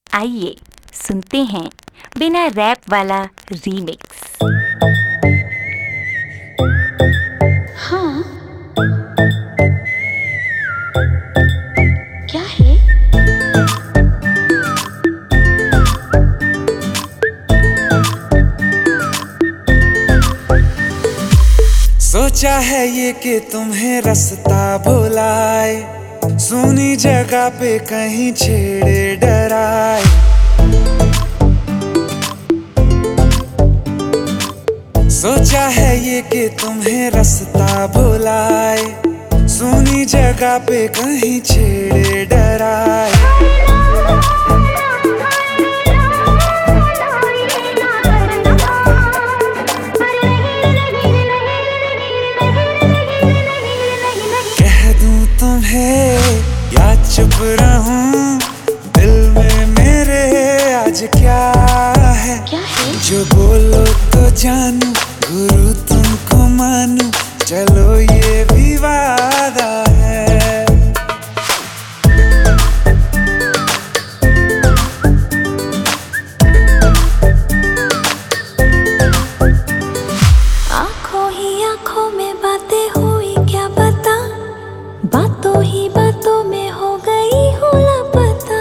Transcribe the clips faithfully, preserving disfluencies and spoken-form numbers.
आइए सुनते हैं बिना रैप वाला रीमिक्स। हाँ, क्या है? सोचा है ये कि तुम्हें रास्ता भुलाए, सुनी जगह पे कहीं छेड़े डराए। सोचा है ये कि तुम्हें रास्ता भुलाए, सुनी जगह पे कहीं छेड़े डराए। तुम्हें या चुप रहूं, दिल में मेरे आज क्या है? क्या है? जो बोलो तो जानू, गुरु तुमको मानू, चलो ये भी वादा है। आँखों ही आँखों में बातें हुई, क्या पता बातों ही बातों में हो गई हूँ लापता।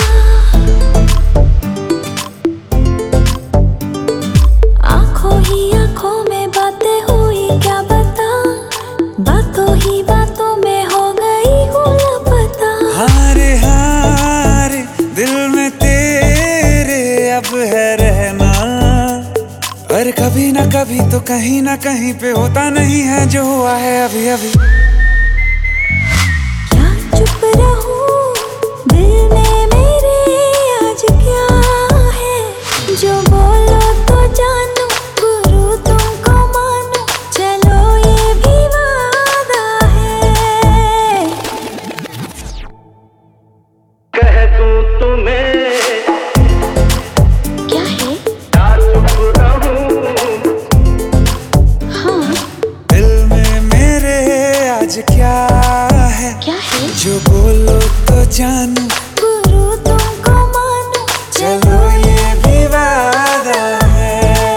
आँखों ही आँखों में बातें हुई, क्या पता बातों ही बातों में हो गई हूँ लापता। हारे हारे दिल में तेरे अब है रहना, पर कभी ना कभी तो कहीं ना कहीं पे होता नहीं है जो हुआ है अभी अभी। चुप रहूं, दिल में मेरे आज क्या है? जो बोलो तो जानू, गुरु तुमको मानू, चलो ये भी वादा है। कह दूं तुम्हें क्या है? या चुप रहूं, हाँ, दिल में मेरे आज क्या है? क्या है? जो बोलो तो जानू, गुरु तुमको मानू, चलो ये भी वादा है।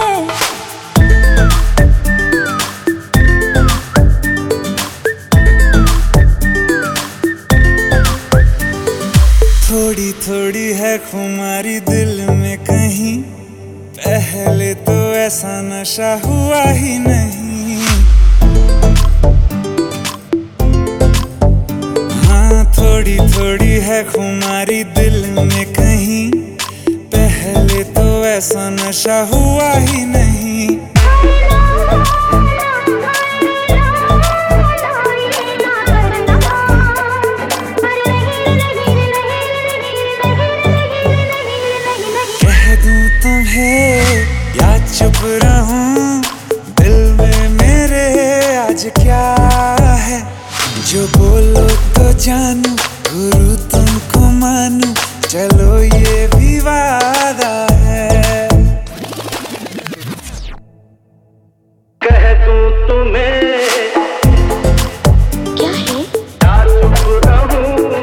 थोड़ी थोड़ी है खुमारी दिल में कहीं, पहले तो ऐसा नशा हुआ ही नहीं। हाँ, थोड़ी थोड़ी है खुमारी दिल में कहीं, पहले तो ऐसा नशा हुआ ही नहीं। कह दूं तुम्हें या चुप रहूं, दिल में मेरे आज क्या है? जो बोलो तो जानू, गुरु तुमको मानू, चलो ये भी वादा है। कह दूं तुम्हें क्या है? या चुप रहूं,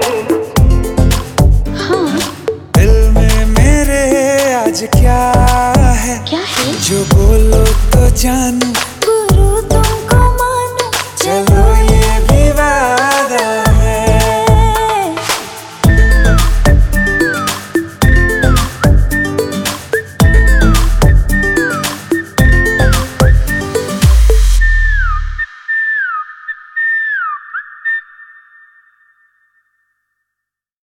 हाँ, दिल में मेरे आज क्या है? क्या है? जो बोलो तो जानू,